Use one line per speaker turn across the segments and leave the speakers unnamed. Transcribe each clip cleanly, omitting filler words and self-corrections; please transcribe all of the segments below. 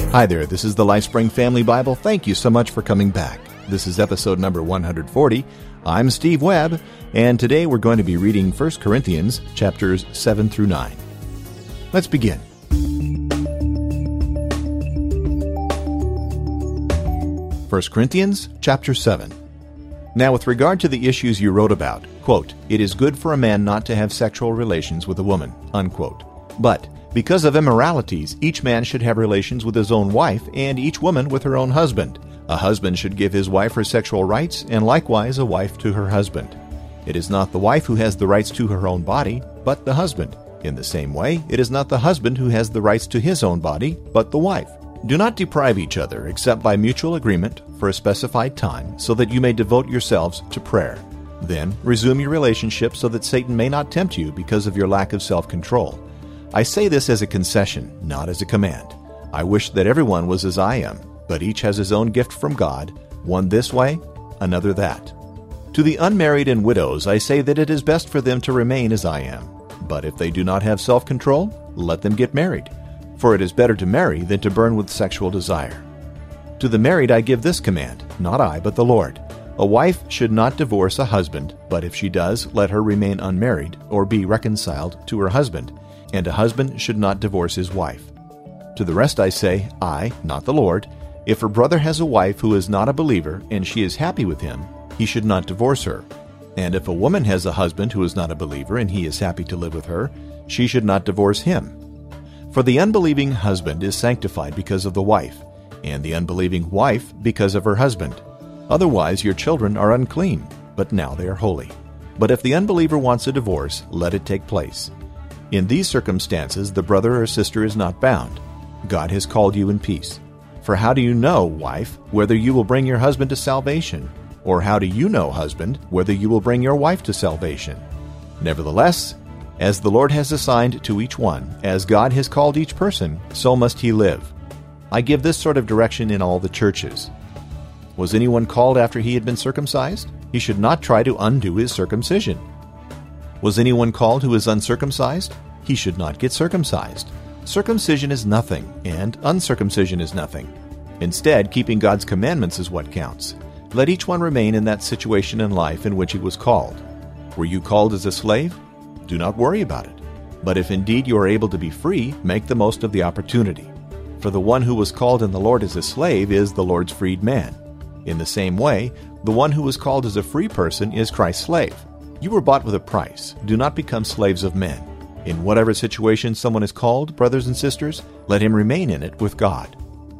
Hi there, this is the LifeSpring Family Bible. Thank you so much for coming back. This is episode number 140. I'm Steve Webb, and today we're going to be reading 1 Corinthians chapters 7 through 9. Let's begin. 1 Corinthians chapter 7. Now with regard to the issues you wrote about, quote, "It is good for a man not to have sexual relations with a woman," unquote. But because of immoralities, each man should have relations with his own wife, and each woman with her own husband. A husband should give his wife her sexual rights, and likewise a wife to her husband. It is not the wife who has the rights to her own body, but the husband. In the same way, it is not the husband who has the rights to his own body, but the wife. Do not deprive each other, except by mutual agreement, for a specified time, so that you may devote yourselves to prayer. Then resume your relationship so that Satan may not tempt you because of your lack of self-control. I say this as a concession, not as a command. I wish that everyone was as I am, but each has his own gift from God, one this way, another that. To the unmarried and widows I say that it is best for them to remain as I am. But if they do not have self-control, let them get married. For it is better to marry than to burn with sexual desire. To the married I give this command, not I, but the Lord. A wife should not divorce a husband, but if she does, let her remain unmarried, or be reconciled to her husband. And a husband should not divorce his wife. To the rest I say, I, not the Lord, if her brother has a wife who is not a believer, and she is happy with him, he should not divorce her. And if a woman has a husband who is not a believer, and he is happy to live with her, she should not divorce him. For the unbelieving husband is sanctified because of the wife, and the unbelieving wife because of her husband. Otherwise your children are unclean, but now they are holy. But if the unbeliever wants a divorce, let it take place. In these circumstances, the brother or sister is not bound. God has called you in peace. For how do you know, wife, whether you will bring your husband to salvation? Or how do you know, husband, whether you will bring your wife to salvation? Nevertheless, as the Lord has assigned to each one, as God has called each person, so must he live. I give this sort of direction in all the churches. Was anyone called after he had been circumcised? He should not try to undo his circumcision. Was anyone called who is uncircumcised? He should not get circumcised. Circumcision is nothing, and uncircumcision is nothing. Instead, keeping God's commandments is what counts. Let each one remain in that situation in life in which he was called. Were you called as a slave? Do not worry about it. But if indeed you are able to be free, make the most of the opportunity. For the one who was called in the Lord as a slave is the Lord's freed man. In the same way, the one who was called as a free person is Christ's slave. You were bought with a price. Do not become slaves of men. In whatever situation someone is called, brothers and sisters, let him remain in it with God.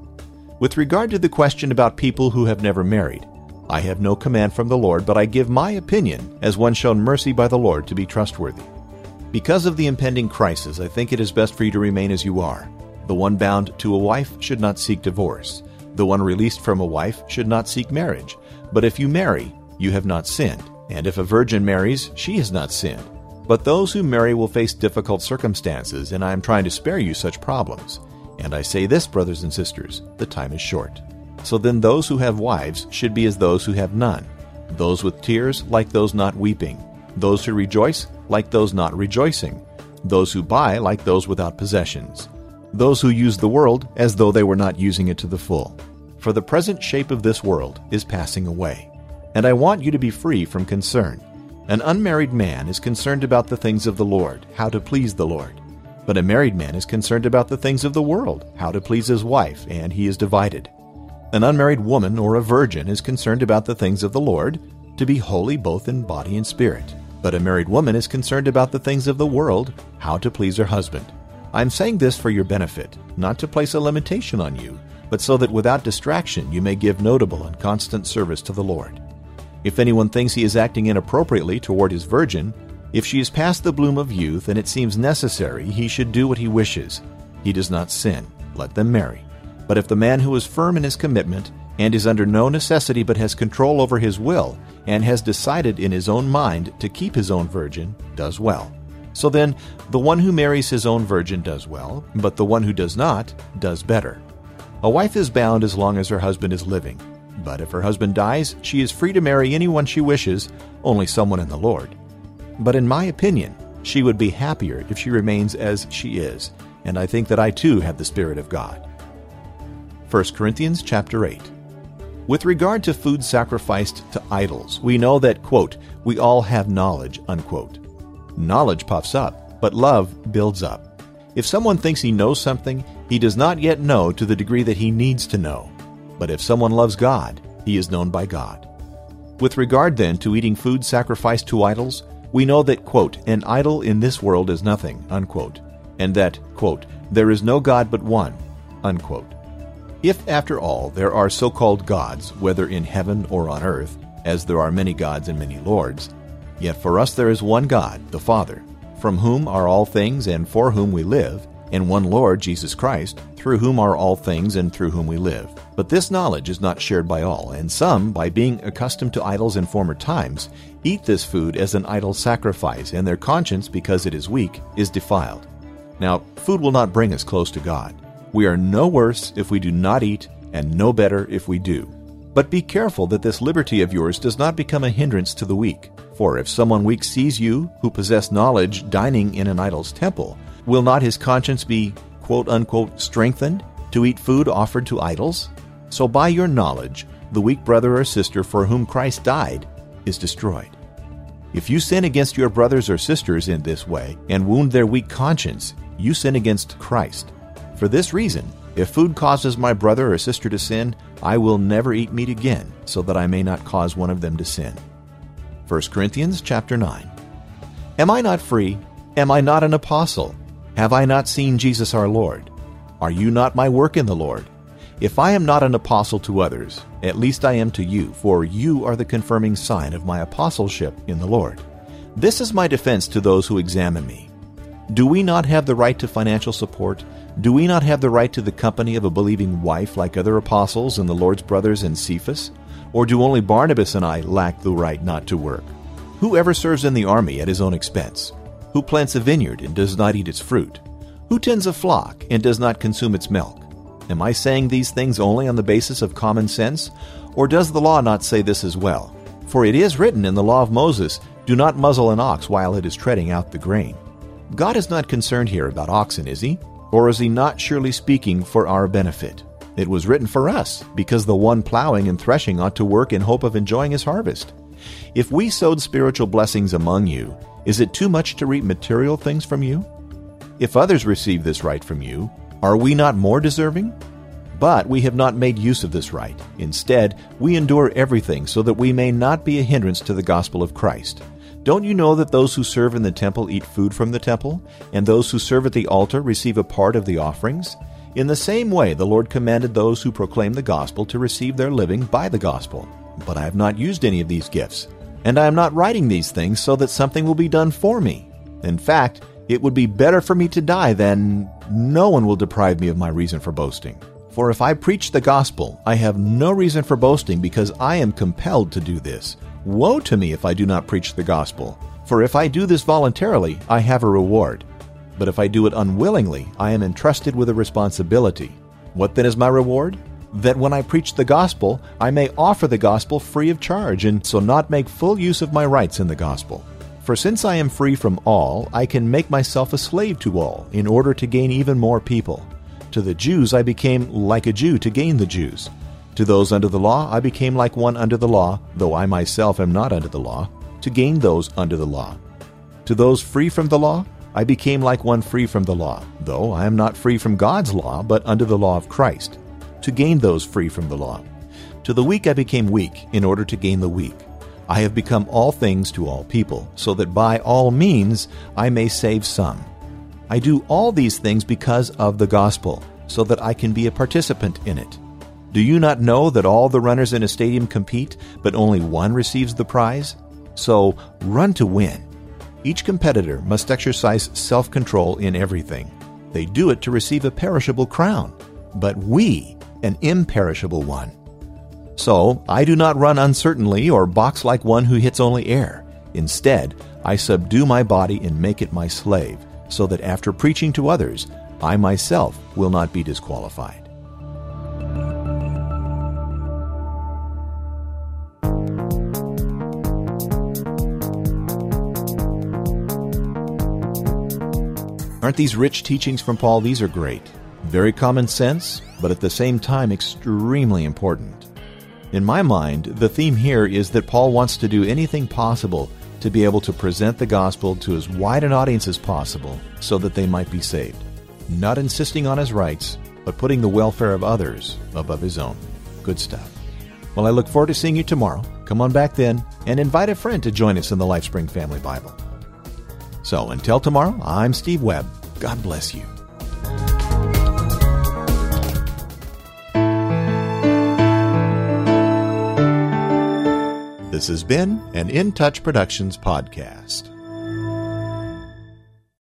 With regard to the question about people who have never married, I have no command from the Lord, but I give my opinion as one shown mercy by the Lord to be trustworthy. Because of the impending crisis, I think it is best for you to remain as you are. The one bound to a wife should not seek divorce. The one released from a wife should not seek marriage. But if you marry, you have not sinned. And if a virgin marries, she has not sinned. But those who marry will face difficult circumstances, and I am trying to spare you such problems. And I say this, brothers and sisters, the time is short. So then those who have wives should be as those who have none. Those with tears like those not weeping. Those who rejoice like those not rejoicing. Those who buy like those without possessions. Those who use the world as though they were not using it to the full. For the present shape of this world is passing away. And I want you to be free from concern. An unmarried man is concerned about the things of the Lord, how to please the Lord. But a married man is concerned about the things of the world, how to please his wife, and he is divided. An unmarried woman or a virgin is concerned about the things of the Lord, to be holy both in body and spirit. But a married woman is concerned about the things of the world, how to please her husband. I am saying this for your benefit, not to place a limitation on you, but so that without distraction you may give notable and constant service to the Lord. If anyone thinks he is acting inappropriately toward his virgin, if she is past the bloom of youth and it seems necessary, he should do what he wishes. He does not sin. Let them marry. But if the man who is firm in his commitment and is under no necessity but has control over his will and has decided in his own mind to keep his own virgin, does well. So then, the one who marries his own virgin does well, but the one who does not does better. A wife is bound as long as her husband is living. But if her husband dies, she is free to marry anyone she wishes, only someone in the Lord. But in my opinion, she would be happier if she remains as she is, and I think that I too have the Spirit of God. 1 Corinthians chapter 8. With regard to food sacrificed to idols, we know that, quote, we all have knowledge, unquote. Knowledge puffs up, but love builds up. If someone thinks he knows something, he does not yet know to the degree that he needs to know. But if someone loves God, he is known by God. With regard, then, to eating food sacrificed to idols, we know that, quote, an idol in this world is nothing, unquote, and that, quote, there is no God but one, unquote. If, after all, there are so-called gods, whether in heaven or on earth, as there are many gods and many lords, yet for us there is one God, the Father, from whom are all things and for whom we live, and one Lord, Jesus Christ, through whom are all things and through whom we live. But this knowledge is not shared by all, and some, by being accustomed to idols in former times, eat this food as an idol sacrifice, and their conscience, because it is weak, is defiled. Now, food will not bring us close to God. We are no worse if we do not eat, and no better if we do. But be careful that this liberty of yours does not become a hindrance to the weak. For if someone weak sees you, who possess knowledge, dining in an idol's temple, will not his conscience be, quote-unquote, strengthened to eat food offered to idols? So by your knowledge, the weak brother or sister for whom Christ died is destroyed. If you sin against your brothers or sisters in this way and wound their weak conscience, you sin against Christ. For this reason, if food causes my brother or sister to sin, I will never eat meat again, so that I may not cause one of them to sin. 1 Corinthians chapter 9. Am I not free? Am I not an apostle? Have I not seen Jesus our Lord? Are you not my work in the Lord? If I am not an apostle to others, at least I am to you, for you are the confirming sign of my apostleship in the Lord. This is my defense to those who examine me. Do we not have the right to financial support? Do we not have the right to the company of a believing wife like other apostles and the Lord's brothers and Cephas? Or do only Barnabas and I lack the right not to work? Whoever serves in the army at his own expense? Who plants a vineyard and does not eat its fruit? Who tends a flock and does not consume its milk? Am I saying these things only on the basis of common sense? Or does the law not say this as well? For it is written in the law of Moses, do not muzzle an ox while it is treading out the grain. God is not concerned here about oxen, is he? Or is he not surely speaking for our benefit? It was written for us, because the one plowing and threshing ought to work in hope of enjoying his harvest. If we sowed spiritual blessings among you, is it too much to reap material things from you? If others receive this right from you, are we not more deserving? But we have not made use of this right. Instead, we endure everything so that we may not be a hindrance to the gospel of Christ. Don't you know that those who serve in the temple eat food from the temple, and those who serve at the altar receive a part of the offerings? In the same way, the Lord commanded those who proclaim the gospel to receive their living by the gospel. But I have not used any of these gifts, and I am not writing these things so that something will be done for me. In fact, it would be better for me to die than no one will deprive me of my reason for boasting. For if I preach the gospel, I have no reason for boasting because I am compelled to do this. Woe to me if I do not preach the gospel. For if I do this voluntarily, I have a reward. But if I do it unwillingly, I am entrusted with a responsibility. What then is my reward? That when I preach the gospel, I may offer the gospel free of charge, and so not make full use of my rights in the gospel. For since I am free from all, I can make myself a slave to all, in order to gain even more people. To the Jews I became like a Jew to gain the Jews. To those under the law I became like one under the law, though I myself am not under the law, to gain those under the law. To those free from the law I became like one free from the law, though I am not free from God's law, but under the law of Christ, to gain those free from the law. To the weak I became weak, in order to gain the weak. I have become all things to all people, so that by all means I may save some. I do all these things because of the gospel, so that I can be a participant in it. Do you not know that all the runners in a stadium compete, but only one receives the prize? So run to win. Each competitor must exercise self-control in everything. They do it to receive a perishable crown, but we an imperishable one. So I do not run uncertainly or box like one who hits only air. Instead, I subdue my body and make it my slave, so that after preaching to others, I myself will not be disqualified. Aren't these rich teachings from Paul? These are great. Very common sense, but at the same time extremely important. In my mind, the theme here is that Paul wants to do anything possible to be able to present the gospel to as wide an audience as possible so that they might be saved. Not insisting on his rights, but putting the welfare of others above his own. Good stuff. Well, I look forward to seeing you tomorrow. Come on back then and invite a friend to join us in the LifeSpring Family Bible. So until tomorrow, I'm Steve Webb. God bless you. This has been an In Touch Productions podcast.